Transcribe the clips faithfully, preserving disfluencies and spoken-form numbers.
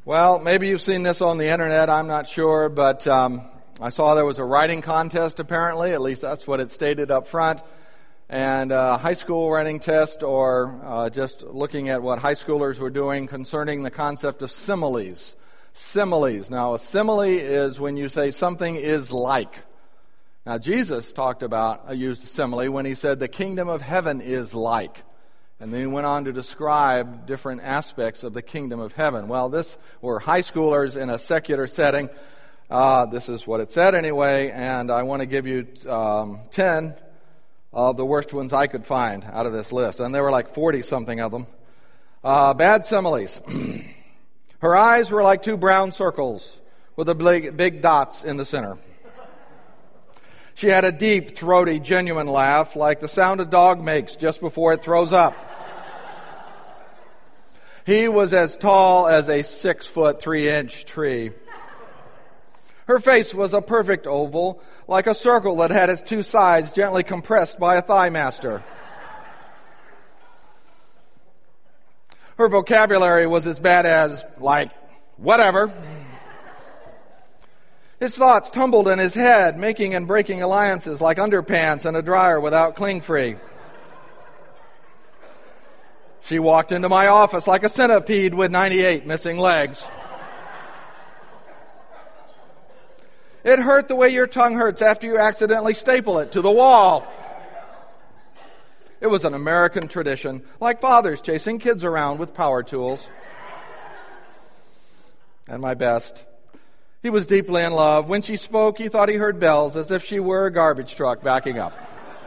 Well, maybe you've seen this on the internet, I'm not sure, but um, I saw there was a writing contest apparently, at least that's what it stated up front, and a high school writing test or uh, just looking at what high schoolers were doing concerning the concept of similes. Similes. Now, a simile is when you say something is like. Now, Jesus talked about, uh, used a simile when he said the kingdom of heaven is like. And then he went on to describe different aspects of the kingdom of heaven. Well, this were high schoolers in a secular setting. Uh, this is what it said anyway, and I want to give you um, ten of the worst ones I could find out of this list. And there were like forty-something of them. Uh, bad similes. Her eyes were like two brown circles with the big, big dots in the center. She had a deep, throaty, genuine laugh like the sound a dog makes just before it throws up. He was as tall as a six-foot, three-inch tree. Her face was a perfect oval, like a circle that had its two sides gently compressed by a thigh master. Her vocabulary was as bad as, like, whatever. His thoughts tumbled in his head, making and breaking alliances like underpants and a dryer without cling-free. She walked into my office like a centipede with ninety-eight missing legs. It hurt the way your tongue hurts after you accidentally staple it to the wall. It was an American tradition, like fathers chasing kids around with power tools. And my best. He was deeply in love. When she spoke, he thought he heard bells as if she were a garbage truck backing up.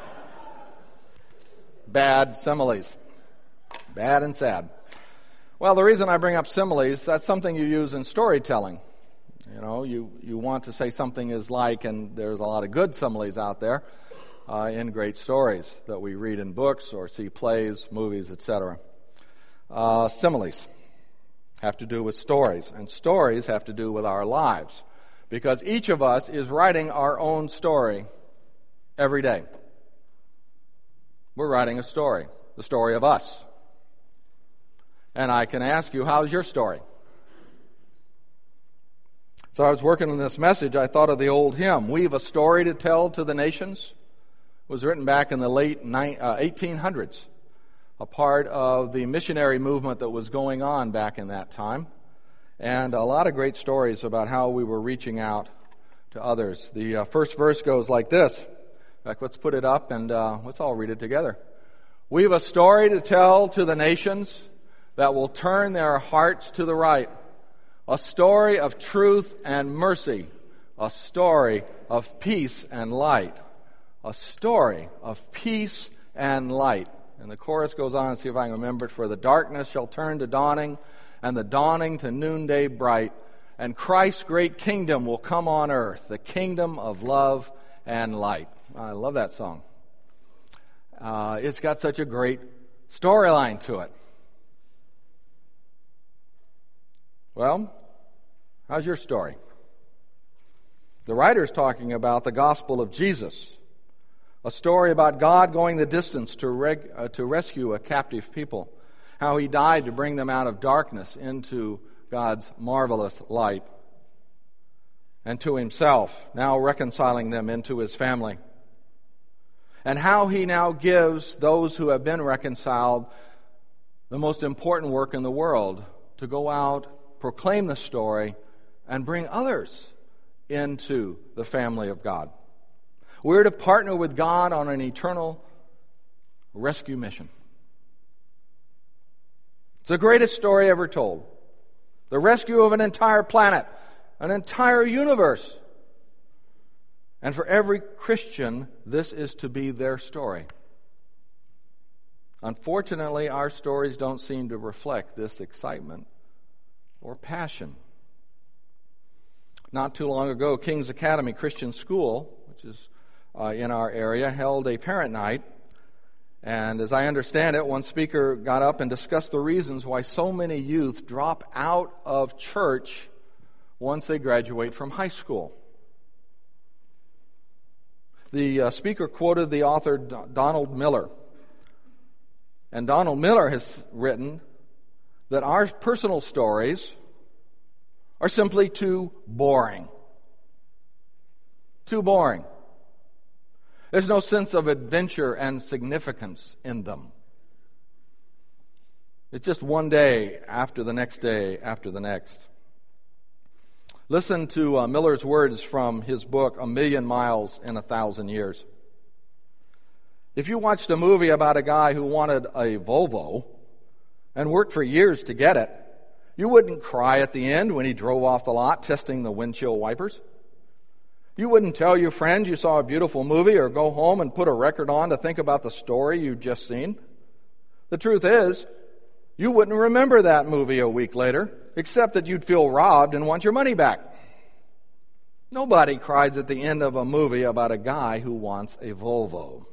Bad similes. Bad and sad. Well, the reason I bring up similes, that's something you use in storytelling. You know, you, you want to say something is like, and there's a lot of good similes out there uh, in great stories that we read in books or see plays, movies, et cetera. Uh, similes have to do with stories, and stories have to do with our lives, because each of us is writing our own story every day. We're writing a story, the story of us. And I can ask you, how's your story? So I was working on this message, I thought of the old hymn, "We've a Story to Tell to the Nations." It was written back in the late eighteen hundreds. A part of the missionary movement that was going on back in that time. And a lot of great stories about how we were reaching out to others. The uh, first verse goes like this. In fact, let's put it up and uh, let's all read it together. "We've a story to tell to the nations that will turn their hearts to the right. A story of truth and mercy. A story of peace and light." A story of peace and light. And the chorus goes on, and see if I can remember it. "For the darkness shall turn to dawning, and the dawning to noonday bright, and Christ's great kingdom will come on earth, the kingdom of love and light." I love that song. Uh, it's got such a great storyline to it. Well, how's your story? The writer's talking about the gospel of Jesus. A story about God going the distance to reg, uh, to rescue a captive people. How he died to bring them out of darkness into God's marvelous light. And to himself, now reconciling them into his family. And how he now gives those who have been reconciled the most important work in the world, to go out, proclaim the story, and bring others into the family of God. We're to partner with God on an eternal rescue mission. It's the greatest story ever told. The rescue of an entire planet, an entire universe. And for every Christian, this is to be their story. Unfortunately, our stories don't seem to reflect this excitement or passion. Not too long ago, King's Academy Christian School, which is uh, in our area, held a parent night. And as I understand it, one speaker got up and discussed the reasons why so many youth drop out of church once they graduate from high school. The uh, speaker quoted the author D- Donald Miller. And Donald Miller has written that our personal stories are simply too boring. Too boring. There's no sense of adventure and significance in them. It's just one day after the next day after the next. Listen to uh, Miller's words from his book, A Million Miles in a Thousand Years. If you watched a movie about a guy who wanted a Volvo and worked for years to get it, you wouldn't cry at the end when he drove off the lot testing the windshield wipers. You wouldn't tell your friends you saw a beautiful movie or go home and put a record on to think about the story you'd just seen. The truth is, you wouldn't remember that movie a week later, except that you'd feel robbed and want your money back. Nobody cries at the end of a movie about a guy who wants a Volvo.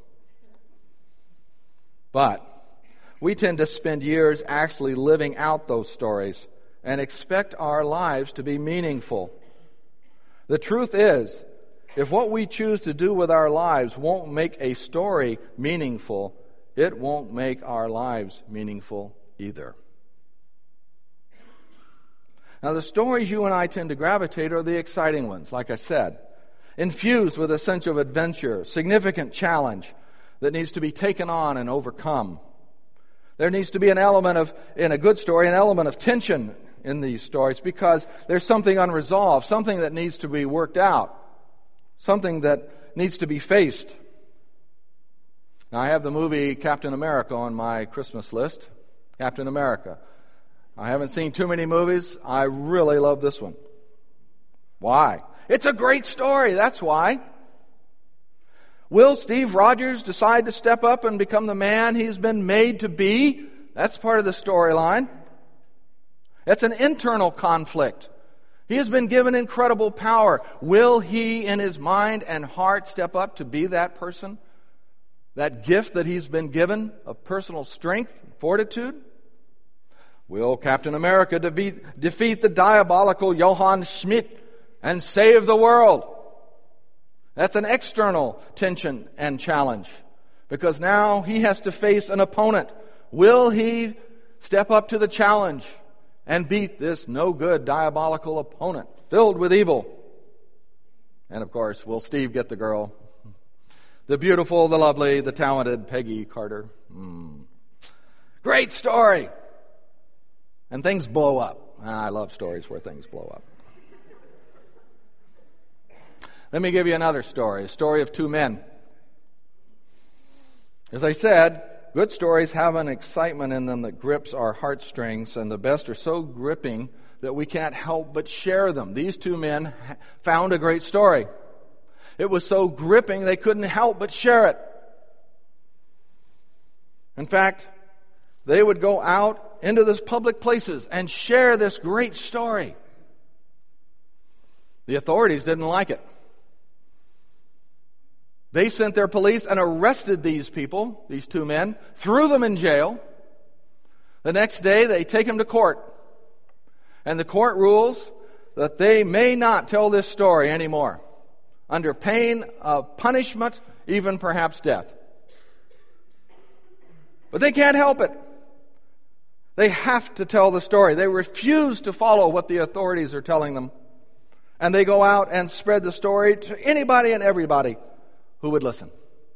But we tend to spend years actually living out those stories and expect our lives to be meaningful. The truth is, if what we choose to do with our lives won't make a story meaningful, it won't make our lives meaningful either. Now, the stories you and I tend to gravitate are the exciting ones, like I said, infused with a sense of adventure, significant challenge that needs to be taken on and overcome. There needs to be an element of, in a good story, an element of tension in these stories because there's something unresolved, something that needs to be worked out, something that needs to be faced. Now, I have the movie Captain America on my Christmas list. Captain America. I haven't seen too many movies. I really love this one. Why? It's a great story, that's why. Will Steve Rogers decide to step up and become the man he's been made to be? That's part of the storyline. It's an internal conflict. He has been given incredible power. Will he, in his mind and heart, step up to be that person? That gift that he's been given of personal strength, fortitude? Will Captain America defeat, defeat the diabolical Johann Schmidt and save the world? That's an external tension and challenge because now he has to face an opponent. Will he step up to the challenge and beat this no-good diabolical opponent filled with evil? And of course, will Steve get the girl? The beautiful, the lovely, the talented Peggy Carter. Mm. Great story! And things blow up. I love stories where things blow up. Let me give you another story, a story of two men. As I said, good stories have an excitement in them that grips our heartstrings, and the best are so gripping that we can't help but share them. These two men found a great story. It was so gripping they couldn't help but share it. In fact, they would go out into these public places and share this great story. The authorities didn't like it. They sent their police and arrested these people, these two men, threw them in jail. The next day, they take them to court. And the court rules that they may not tell this story anymore, under pain of punishment, even perhaps death. But they can't help it. They have to tell the story. They refuse to follow what the authorities are telling them. And they go out and spread the story to anybody and everybody who would listen.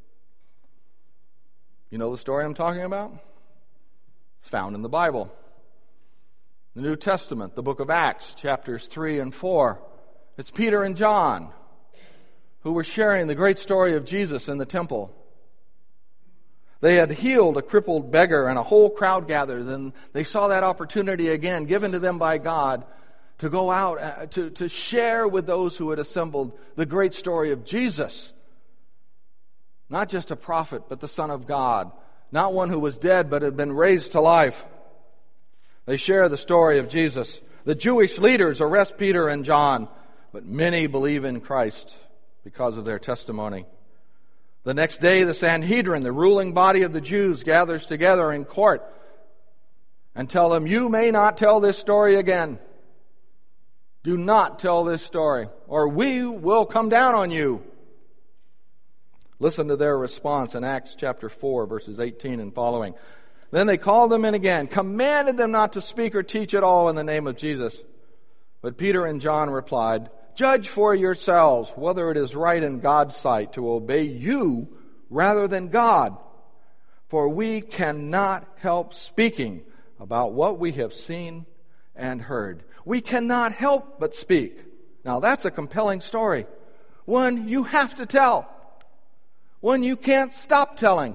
You know the story I'm talking about? It's found in the Bible. The New Testament, the book of Acts, chapters three and four. It's Peter and John who were sharing the great story of Jesus in the temple. They had healed a crippled beggar, and a whole crowd gathered, and they saw that opportunity again given to them by God to go out, to, to share with those who had assembled the great story of Jesus. Not just a prophet, but the Son of God. Not one who was dead, but had been raised to life. They share the story of Jesus. The Jewish leaders arrest Peter and John, but many believe in Christ because of their testimony. The next day, the Sanhedrin, the ruling body of the Jews, gathers together in court and tell them, "You may not tell this story again. Do not tell this story, or we will come down on you." Listen to their response in Acts chapter four, verses eighteen and following. Then they called them in again, commanded them not to speak or teach at all in the name of Jesus. But Peter and John replied, "Judge for yourselves whether it is right in God's sight to obey you rather than God. For we cannot help speaking about what we have seen and heard." We cannot help but speak. Now that's a compelling story. One you have to tell. One you can't stop telling.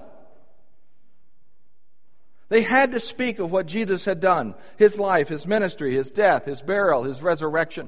They had to speak of what Jesus had done, his life, his ministry, his death, his burial, his resurrection.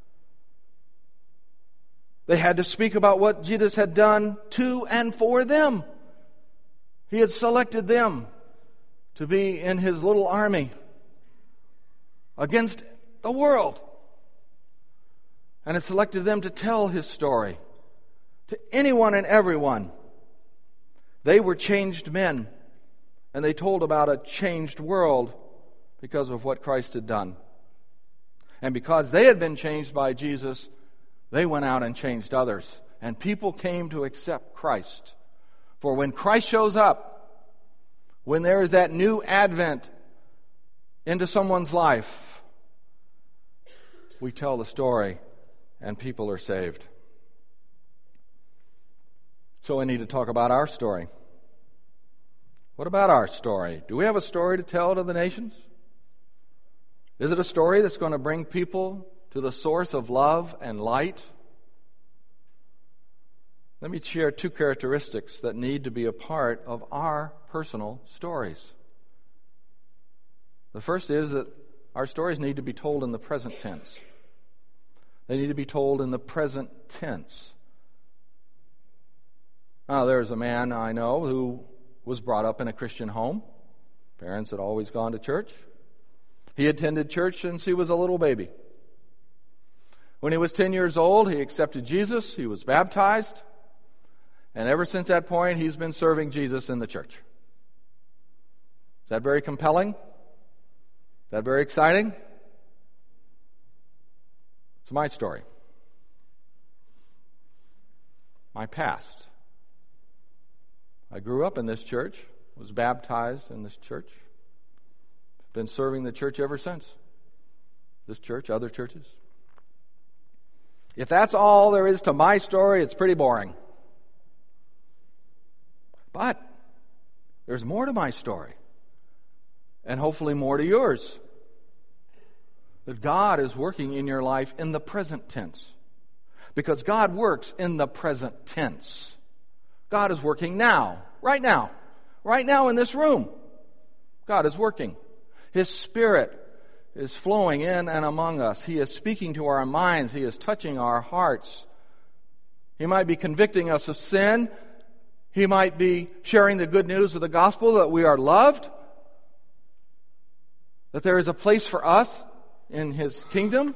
They had to speak about what Jesus had done to and for them. He had selected them to be in his little army against the world. And had selected them to tell his story to anyone and everyone. They were changed men. And they told about a changed world because of what Christ had done. And because they had been changed by Jesus, they went out and changed others. And people came to accept Christ. For when Christ shows up, when there is that new advent into someone's life, we tell the story and people are saved. So we need to talk about our story. What about our story? Do we have a story to tell to the nations? Is it a story that's going to bring people to the source of love and light? Let me share two characteristics that need to be a part of our personal stories. The first is that our stories need to be told in the present tense. They need to be told in the present tense. Now, there's a man I know who was brought up in a Christian home. Parents had always gone to church. He attended church since he was a little baby. When he was ten years old, he accepted Jesus. He was baptized. And ever since that point, he's been serving Jesus in the church. Is that very compelling? Is that very exciting? It's my story. My past. I grew up in this church, was baptized in this church, been serving the church ever since. This church, other churches. If that's all there is to my story, it's pretty boring. But there's more to my story, and hopefully more to yours. That God is working in your life in the present tense. Because God works in the present tense. God is working now, right now, right now in this room. God is working. His Spirit is flowing in and among us. He is speaking to our minds. He is touching our hearts. He might be convicting us of sin. He might be sharing the good news of the gospel that we are loved, that there is a place for us in His kingdom,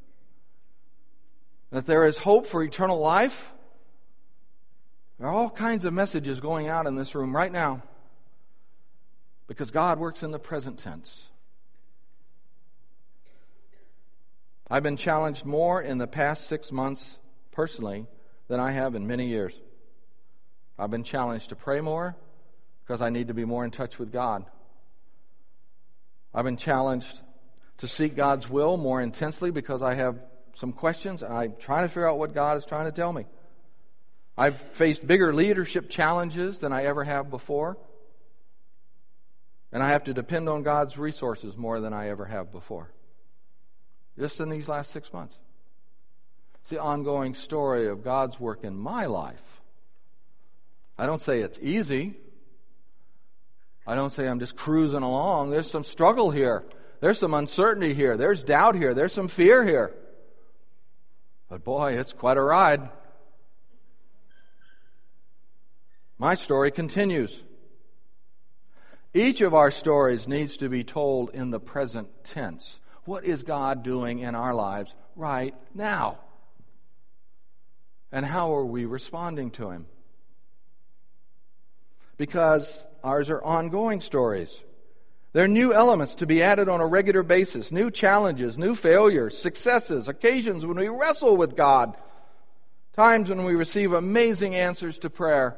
that there is hope for eternal life. There are all kinds of messages going out in this room right now because God works in the present tense. I've been challenged more in the past six months personally than I have in many years. I've been challenged to pray more because I need to be more in touch with God. I've been challenged to seek God's will more intensely because I have some questions and I'm trying to figure out what God is trying to tell me. I've faced bigger leadership challenges than I ever have before. And I have to depend on God's resources more than I ever have before. Just in these last six months. It's the ongoing story of God's work in my life. I don't say it's easy. I don't say I'm just cruising along. There's some struggle here. There's some uncertainty here. There's doubt here. There's some fear here. But boy, it's quite a ride. My story continues. Each of our stories needs to be told in the present tense. What is God doing in our lives right now? And how are we responding to Him? Because ours are ongoing stories. There are new elements to be added on a regular basis, new challenges, new failures, successes, occasions when we wrestle with God, times when we receive amazing answers to prayer.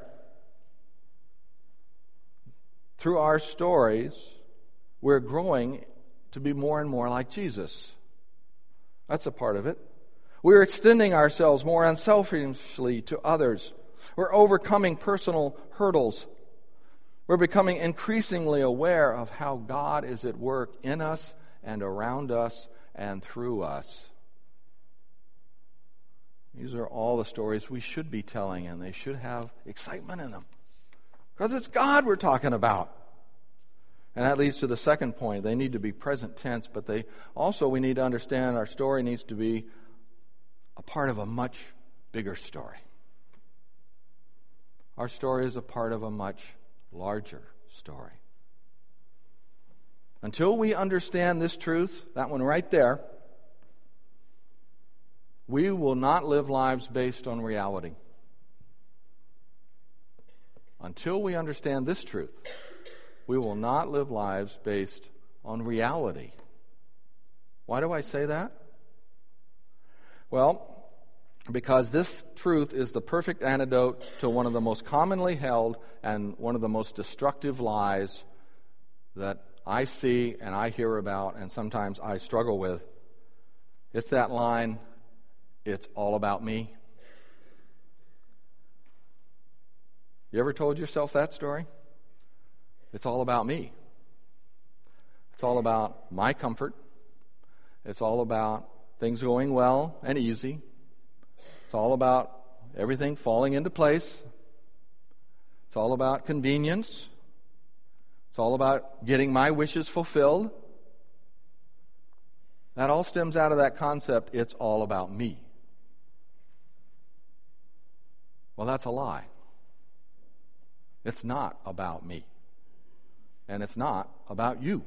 Through our stories, we're growing to be more and more like Jesus. That's a part of it. We're extending ourselves more unselfishly to others. We're overcoming personal hurdles. We're becoming increasingly aware of how God is at work in us and around us and through us. These are all the stories we should be telling, and they should have excitement in them. Because it's God we're talking about. And that leads to the second point. They need to be present tense, but they also, we need to understand our story needs to be a part of a much bigger story. Our story is a part of a much larger story. Until we understand this truth, that one right there, we will not live lives based on reality. Until we understand this truth, we will not live lives based on reality. Why do I say that? Well, because this truth is the perfect antidote to one of the most commonly held and one of the most destructive lies that I see and I hear about and sometimes I struggle with. It's that line, "It's all about me." You ever told yourself that story? It's all about me. It's all about my comfort. It's all about things going well and easy. It's all about everything falling into place. It's all about convenience. It's all about getting my wishes fulfilled. That all stems out of that concept, it's all about me. Well, that's a lie. It's not about me. And it's not about you.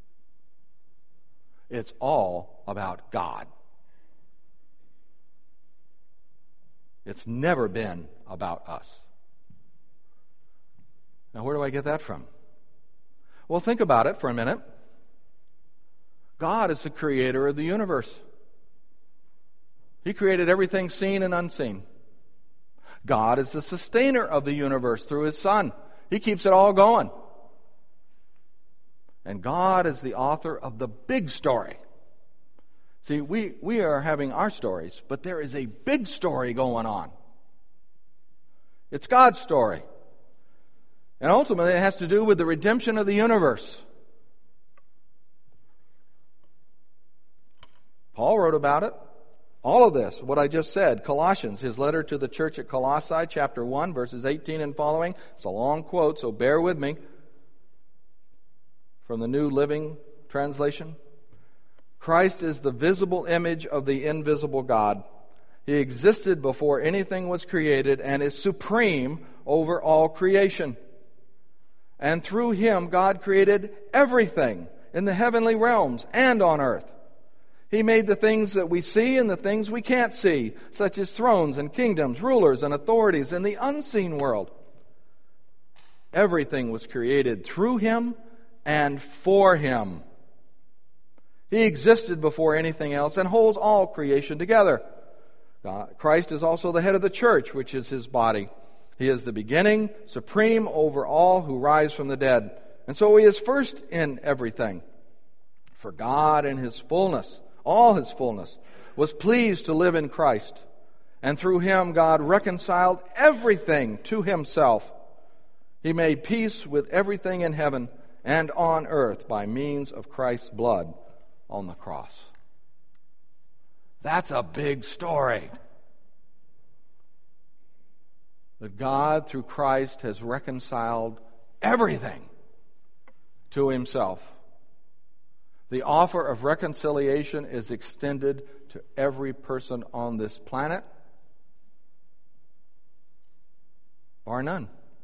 It's all about God. It's never been about us. Now, where do I get that from? Well, think about it for a minute. God is the creator of the universe. He created everything seen and unseen. God is the sustainer of the universe through His Son. He keeps it all going. And God is the author of the big story. See, we, we are having our stories, but there is a big story going on. It's God's story. And ultimately, it has to do with the redemption of the universe. Paul wrote about it. All of this, what I just said, Colossians, his letter to the church at Colossae, chapter one, verses eighteen and following. It's a long quote, so bear with me. From the New Living Translation. Christ is the visible image of the invisible God. He existed before anything was created and is supreme over all creation. And through Him, God created everything in the heavenly realms and on earth. He made the things that we see and the things we can't see, such as thrones and kingdoms, rulers and authorities in the unseen world. Everything was created through Him and for Him. He existed before anything else and holds all creation together. God, Christ is also the head of the church, which is His body. He is the beginning, supreme over all who rise from the dead. And so He is first in everything. For God in His fullness, all His fullness, was pleased to live in Christ. And through Him, God reconciled everything to Himself. He made peace with everything in heaven and on earth by means of Christ's blood on the cross. That's a big story. That God, through Christ, has reconciled everything to Himself. The offer of reconciliation is extended to every person on this planet, bar none.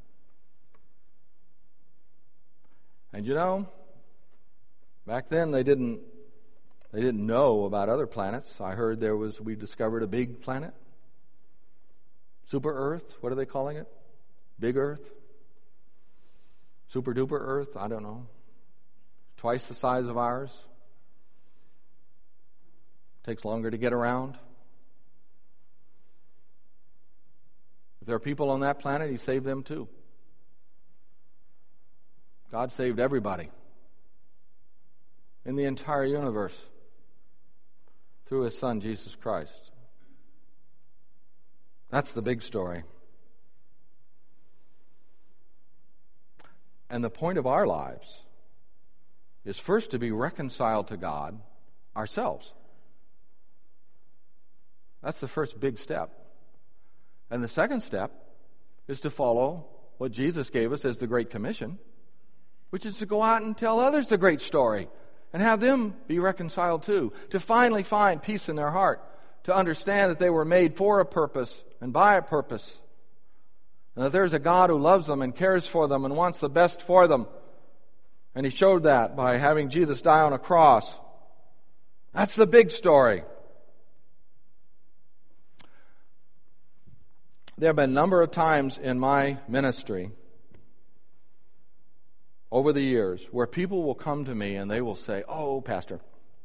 And you know, back then they didn't they didn't know about other planets. I heard there was we discovered a big planet. Super Earth, what are they calling it? Big Earth? Super duper Earth, I don't know. Twice the size of ours. Takes longer to get around. If there are people on that planet, He saved them too. God saved everybody in the entire universe. through his Son, Jesus Christ. That's the big story. And the point of our lives is first to be reconciled to God ourselves. That's the first big step. And the second step is to follow what Jesus gave us as the Great Commission, which is to go out and tell others the great story and have them be reconciled too, to finally find peace in their heart, to understand that they were made for a purpose and by a purpose, and that there's a God who loves them and cares for them and wants the best for them. And he showed that by having Jesus die on a cross. That's the big story. There have been a number of times in my ministry over the years where people will come to me and they will say, "Oh, Pastor,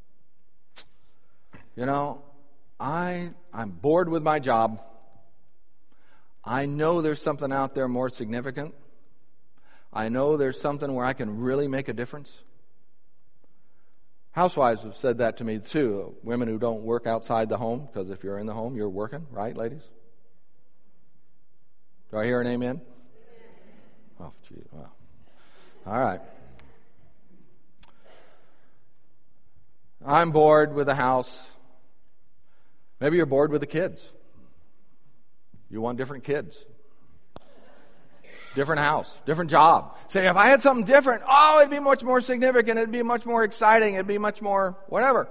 you know, I, I'm bored with my job. I know there's something out there more significant. I know there's something where I can really make a difference." Housewives have said that to me too, women who don't work outside the home, because if you're in the home, you're working, right, ladies? Do I hear an amen? Oh, gee, well. All right. I'm bored with the house. Maybe you're bored with the kids. You want different kids. Different house, different job. Say, if I had something different, oh, it'd be much more significant, it'd be much more exciting, it'd be much more whatever.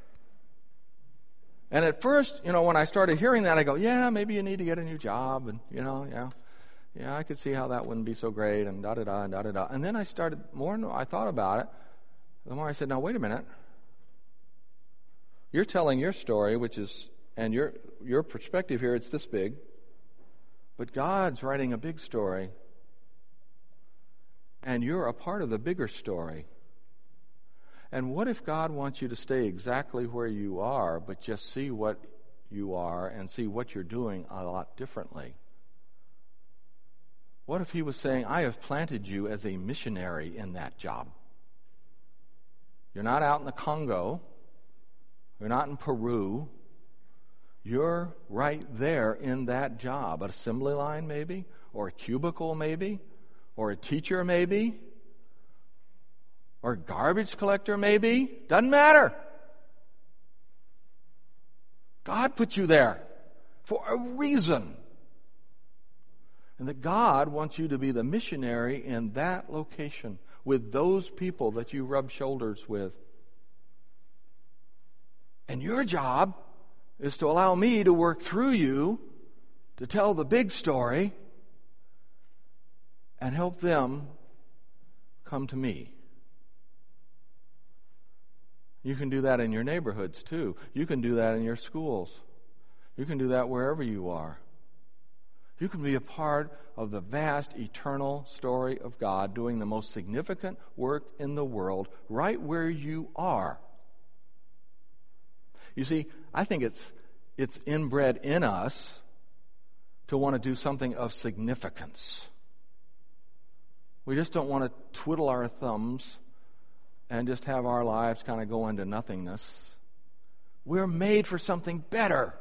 And at first, you know, when I started hearing that, I go, yeah, maybe you need to get a new job, and, you know, yeah. Yeah, I could see how that wouldn't be so great, and da-da-da, and da-da-da. And then I started, more and more I thought about it, the more I said, now, wait a minute. You're telling your story, which is, and your your perspective here, it's this big, but God's writing a big story, and you're a part of the bigger story. And what if God wants you to stay exactly where you are, but just see what you are and see what you're doing a lot differently? What if he was saying, I have planted you as a missionary in that job? You're not out in the Congo. You're not in Peru. You're right there in that job. An assembly line maybe, or a cubicle maybe, or a teacher maybe, or a garbage collector maybe. Doesn't matter. God put you there for a reason. And that God wants you to be the missionary in that location with those people that you rub shoulders with. And your job is to allow me to work through you to tell the big story and help them come to me. You can do that in your neighborhoods too. You can do that in your schools. You can do that wherever you are. You can be a part of the vast, eternal story of God doing the most significant work in the world right where you are. You see, I think it's it's inbred in us to want to do something of significance. We just don't want to twiddle our thumbs and just have our lives kind of go into nothingness. We're made for something better.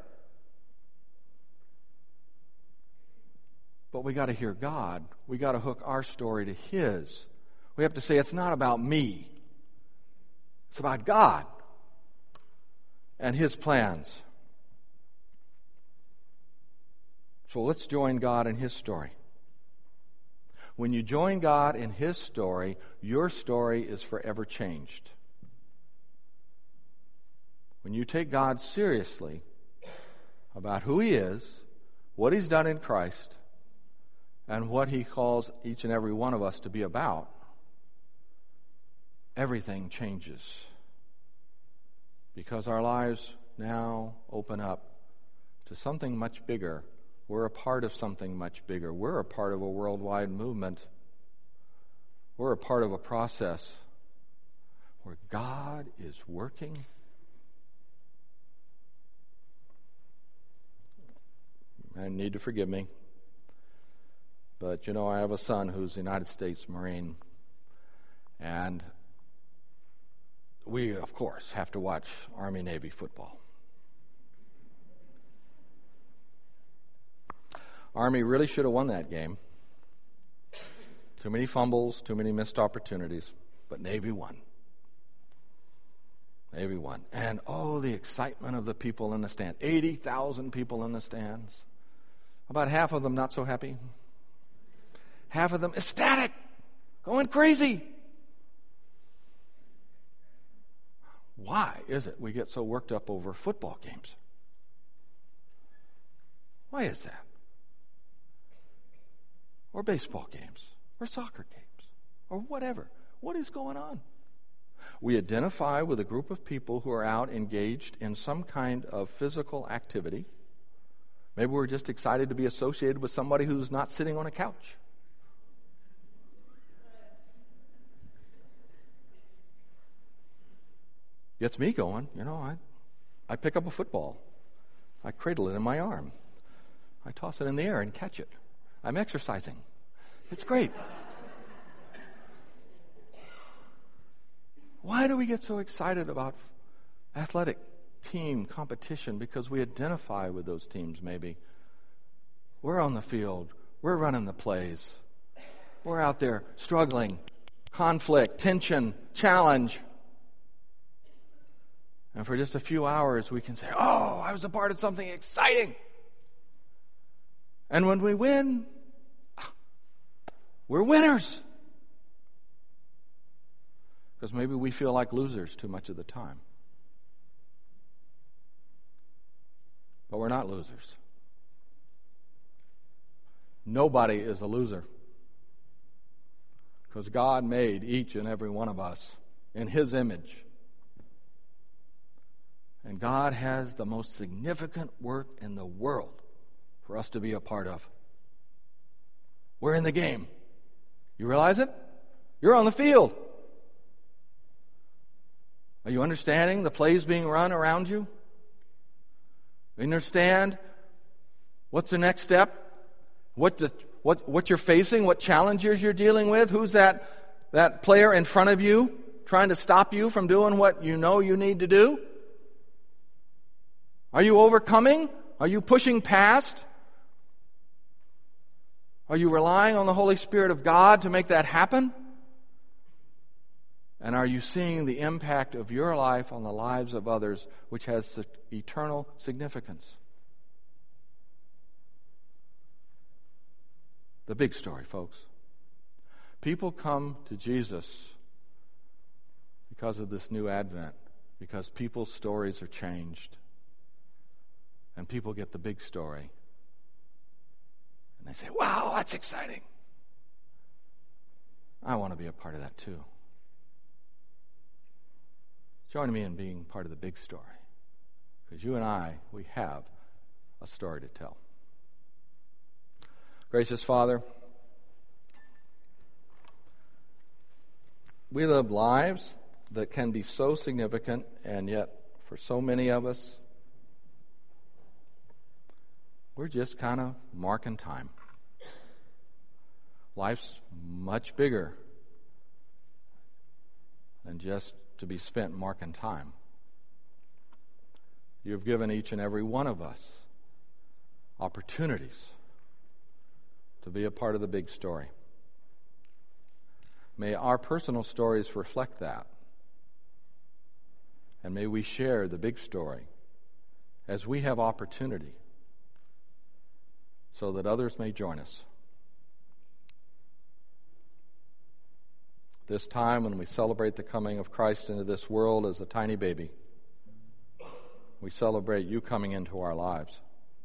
But we got to hear God. We got to hook our story to His. We have to say, it's not about me. It's about God and His plans. So let's join God in His story. When you join God in His story, your story is forever changed. When you take God seriously about who He is, what He's done in Christ, and what He calls each and every one of us to be about, everything changes. Because our lives now open up to something much bigger. We're a part of something much bigger. We're a part of a worldwide movement. We're a part of a process where God is working. I need to forgive me. But, you know, I have a son who's a United States Marine. And we, of course, have to watch Army-Navy football. Army really should have won that game. Too many fumbles, too many missed opportunities, but Navy won. Navy won. And oh, the excitement of the people in the stand. eighty thousand people in the stands. About half of them not so happy. Half of them ecstatic, going crazy. Why is it we get so worked up over football games? Why is that? Or baseball games, or soccer games, or whatever. What is going on? We identify with a group of people who are out engaged in some kind of physical activity. Maybe we're just excited to be associated with somebody who's not sitting on a couch. Gets me going. You know, I, I pick up a football. I cradle it in my arm. I toss it in the air and catch it. I'm exercising. It's great. Why do we get so excited about athletic team competition? Because we identify with those teams, maybe. We're on the field. We're running the plays. We're out there struggling, conflict, tension, challenge. And for just a few hours, we can say, oh, I was a part of something exciting. And when we win, we're winners. Because maybe we feel like losers too much of the time. But we're not losers. Nobody is a loser. Because God made each and every one of us in His image. And God has the most significant work in the world for us to be a part of. We're in the game. You realize it? You're on the field. Are you understanding the plays being run around you? You understand what's the next step? What the what what you're facing? What challenges you're dealing with? Who's that that player in front of you trying to stop you from doing what you know you need to do? Are you overcoming? Are you pushing past? Are you relying on the Holy Spirit of God to make that happen? And are you seeing the impact of your life on the lives of others, which has eternal significance? The big story, folks. People come to Jesus because of this new Advent, because people's stories are changed. And people get the big story. And they say, wow, that's exciting. I want to be a part of that too. Join me in being part of the big story. Because you and I, we have a story to tell. Gracious Father, we live lives that can be so significant, and yet for so many of us, we're just kind of marking time. Life's much bigger than just to be spent marking time. You've given each and every one of us opportunities to be a part of the big story. May our personal stories reflect that. And may we share the big story as we have opportunity, so that others may join us. This time when we celebrate the coming of Christ into this world as a tiny baby, we celebrate you coming into our lives.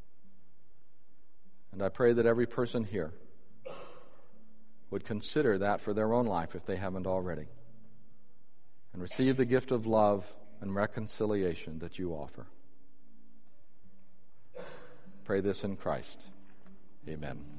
And I pray that every person here would consider that for their own life if they haven't already, and receive the gift of love and reconciliation that you offer. Pray this in Christ. Amen.